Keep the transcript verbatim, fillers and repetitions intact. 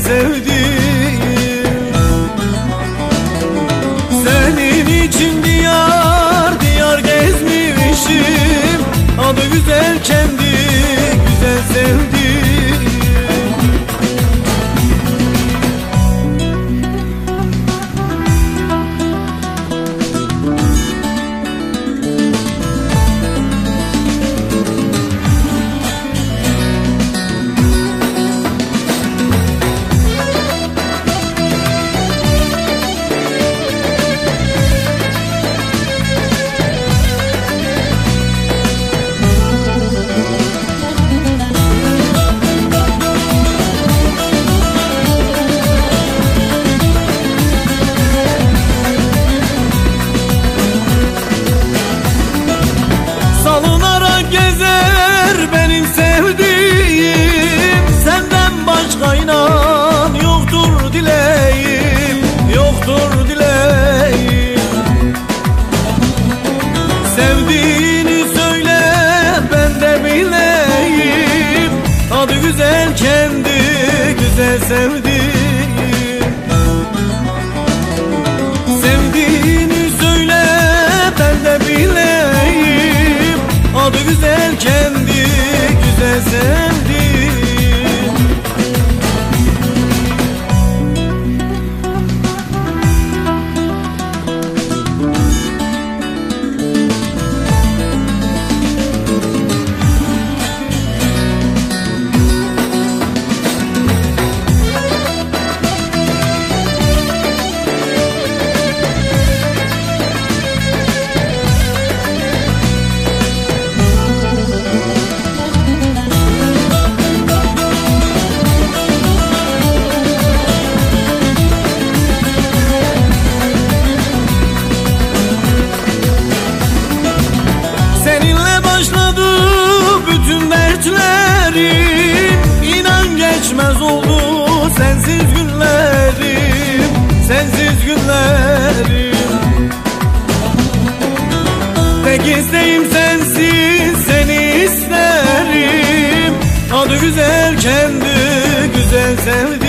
sevdim. Senin için diyar diyar gezmişim, adı güzel kendi güzel sevdim. Salınarak gezer benim sevdiğim, senden başka inan yoktur dileğim, yoktur dileğim. Sevdiğini söyle ben de bileyim, adı güzel kendi güzel sevdiğim. Sevdiğini söyle ben de bileyim, adı güzel kendi güzel sevdim. İnan geçmez oldu sensiz günlerim, sensiz günlerim. Tek isteğim sensin, seni isterim, adı güzel kendi güzel sevdim.